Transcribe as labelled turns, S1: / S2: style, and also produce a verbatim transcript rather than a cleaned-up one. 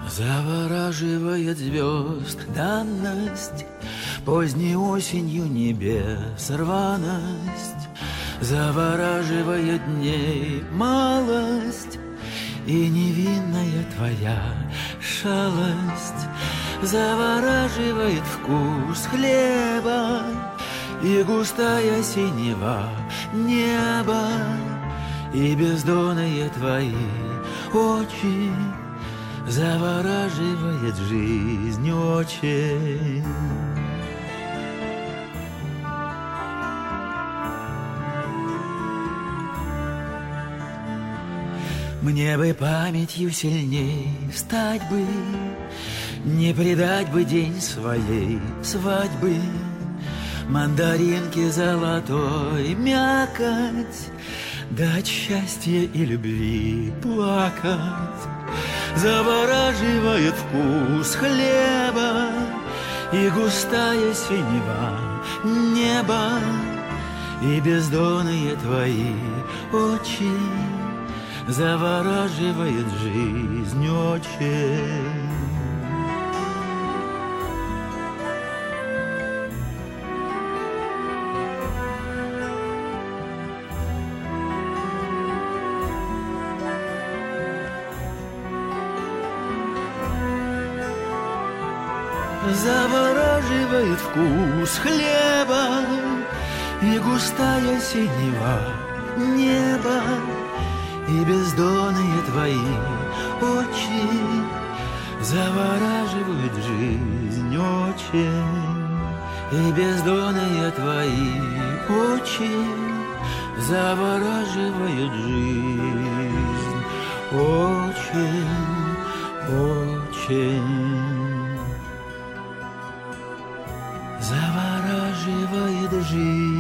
S1: Завораживает звезд данность, поздней осенью небес рваность. Завораживает дней малость и невинная твоя шалость. Завораживает вкус хлеба и густая синева неба, и бездонные твои очи завораживает жизнь очень. Мне бы памятью сильней стать бы, не предать бы день своей свадьбы. Мандаринки золотой мякоть, дать счастья и любви плакать. Завораживает вкус хлеба и густая синева неба, и бездонные твои очи завораживает жизнь очень. Завораживает вкус хлеба и густая синева неба, и бездонные твои очи завораживают жизнь очень. И бездонные твои очи завораживают жизнь очень, очень. Завораживает жизнь.